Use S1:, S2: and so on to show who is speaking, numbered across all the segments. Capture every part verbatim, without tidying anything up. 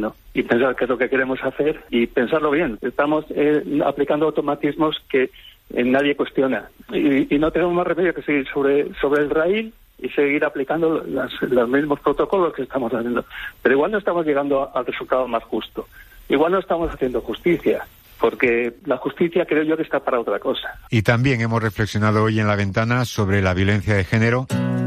S1: haciendo y pensar qué es lo que queremos hacer y pensarlo bien. Estamos eh, aplicando automatismos que eh, nadie cuestiona y, y no tenemos más remedio que seguir sobre, sobre el raíl y seguir aplicando las, los mismos protocolos que estamos haciendo. Pero igual no estamos llegando al resultado más justo. Igual no estamos haciendo justicia, porque la justicia creo yo que está para otra cosa.
S2: Y también hemos reflexionado hoy en La Ventana sobre la violencia de género.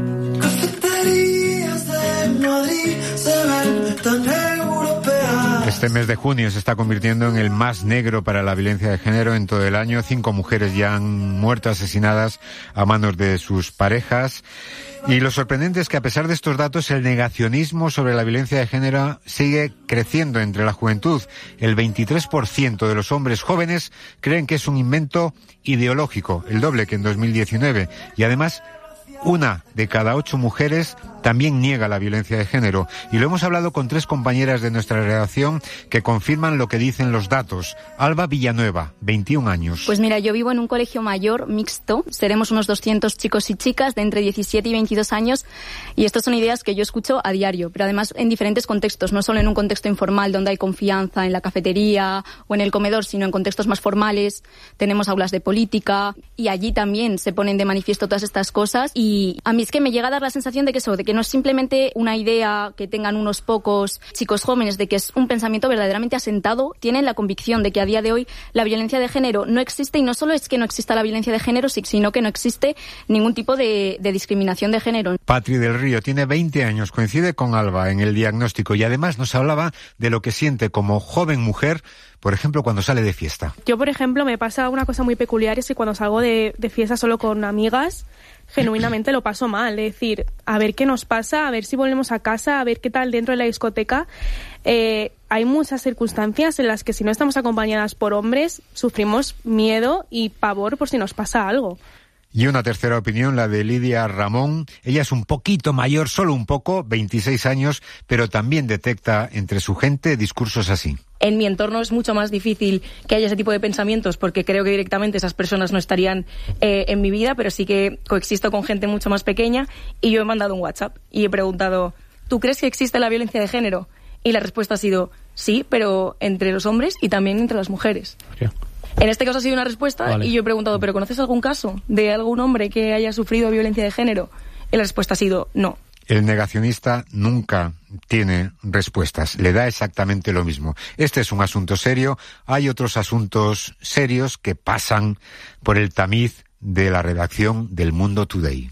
S2: Este mes de junio se está convirtiendo en el más negro para la violencia de género en todo el año. Cinco mujeres ya han muerto asesinadas a manos de sus parejas. Y lo sorprendente es que a pesar de estos datos, el negacionismo sobre la violencia de género sigue creciendo entre la juventud. El veintitrés por ciento de los hombres jóvenes creen que es un invento ideológico, el doble que en dos mil diecinueve. Y además, una de cada ocho mujeres también niega la violencia de género. Y lo hemos hablado con tres compañeras de nuestra redacción que confirman lo que dicen los datos. Alba Villanueva, veintiún años.
S3: Pues mira, yo vivo en un colegio mayor mixto. Seremos unos doscientos chicos y chicas de entre diecisiete y veintidós años. Y estas son ideas que yo escucho a diario, pero además en diferentes contextos. No solo en un contexto informal donde hay confianza, en la cafetería o en el comedor, sino en contextos más formales. Tenemos aulas de política y allí también se ponen de manifiesto todas estas cosas. Y a mí es que me llega a dar la sensación de que eso, de que no es simplemente una idea que tengan unos pocos chicos jóvenes, de que es un pensamiento verdaderamente asentado. Tienen la convicción de que a día de hoy la violencia de género no existe, y no solo es que no exista la violencia de género, sino que no existe ningún tipo de, de discriminación de género.
S2: Patri del Río tiene veinte años, coincide con Alba en el diagnóstico y además nos hablaba de lo que siente como joven mujer, por ejemplo, cuando sale de fiesta.
S4: Yo, por ejemplo, me pasa una cosa muy peculiar, es que cuando salgo de, de fiesta solo con amigas, genuinamente lo paso mal. Es decir, a ver qué nos pasa, a ver si volvemos a casa, a ver qué tal dentro de la discoteca. Eh, hay muchas circunstancias en las que si no estamos acompañadas por hombres, sufrimos miedo y pavor por si nos pasa algo.
S2: Y una tercera opinión, la de Lidia Ramón. Ella es un poquito mayor, solo un poco, veintiséis años, pero también detecta entre su gente discursos así.
S5: En mi entorno es mucho más difícil que haya ese tipo de pensamientos porque creo que directamente esas personas no estarían eh, en mi vida, pero sí que coexisto con gente mucho más pequeña y yo he mandado un WhatsApp y he preguntado, ¿tú crees que existe la violencia de género? Y la respuesta ha sido, sí, pero entre los hombres y también entre las mujeres. ¿Qué? En este caso ha sido una respuesta, vale. Y yo he preguntado, ¿pero conoces algún caso de algún hombre que haya sufrido violencia de género? Y la respuesta ha sido no.
S2: El negacionista nunca tiene respuestas, le da exactamente lo mismo. Este es un asunto serio, hay otros asuntos serios que pasan por el tamiz de la redacción del Mundo Today.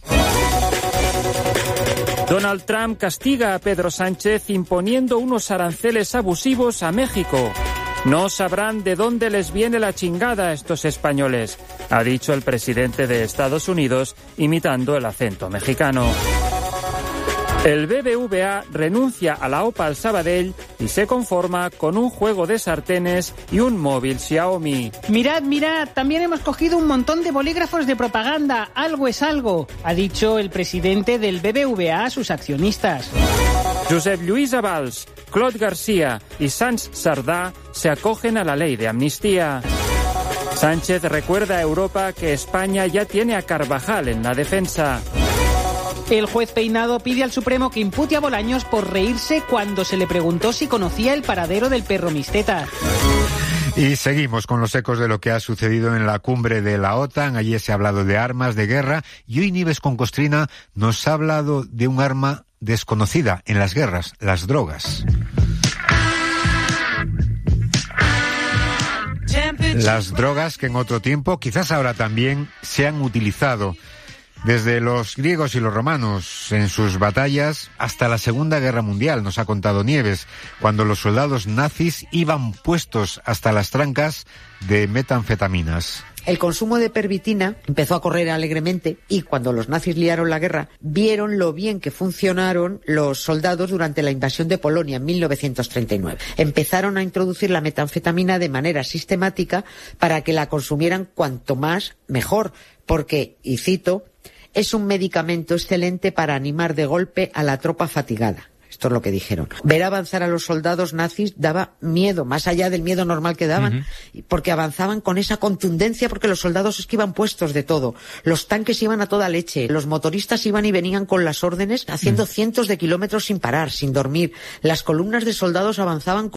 S6: Donald Trump castiga a Pedro Sánchez imponiendo unos aranceles abusivos a México. No sabrán de dónde les viene la chingada a estos españoles, ha dicho el presidente de Estados Unidos, imitando el acento mexicano. El B B V A renuncia a la Opal Sabadell y se conforma con un juego de sartenes y un móvil Xiaomi.
S7: Mirad, mirad, también hemos cogido un montón de bolígrafos de propaganda. Algo es algo, ha dicho el presidente del B B V A a sus accionistas.
S6: Josep Lluís Avals, Claude García y Sans Sardá se acogen a la ley de amnistía. Sánchez recuerda a Europa que España ya tiene a Carvajal en la defensa.
S7: El juez Peinado pide al Supremo que impute a Bolaños por reírse cuando se le preguntó si conocía el paradero del perro Misteta.
S2: Y seguimos con los ecos de lo que ha sucedido en la cumbre de la OTAN. Allí se ha hablado de armas de guerra y hoy Nieves con Costrina nos ha hablado de un arma desconocida en las guerras, las drogas. Las drogas que en otro tiempo, quizás ahora también, se han utilizado desde los griegos y los romanos en sus batallas hasta la Segunda Guerra Mundial, nos ha contado Nieves, cuando los soldados nazis iban puestos hasta las trancas de metanfetaminas.
S8: El consumo de pervitina empezó a correr alegremente y cuando los nazis liaron la guerra, vieron lo bien que funcionaron los soldados durante la invasión de Polonia en mil novecientos treinta y nueve. Empezaron a introducir la metanfetamina de manera sistemática para que la consumieran cuanto más mejor, porque, y cito, es un medicamento excelente para animar de golpe a la tropa fatigada. Esto es lo que dijeron. Ver avanzar a los soldados nazis daba miedo, más allá del miedo normal que daban, uh-huh. porque avanzaban con esa contundencia, porque los soldados es que iban puestos de todo. Los tanques iban a toda leche, los motoristas iban y venían con las órdenes, haciendo uh-huh. cientos de kilómetros sin parar, sin dormir. Las columnas de soldados avanzaban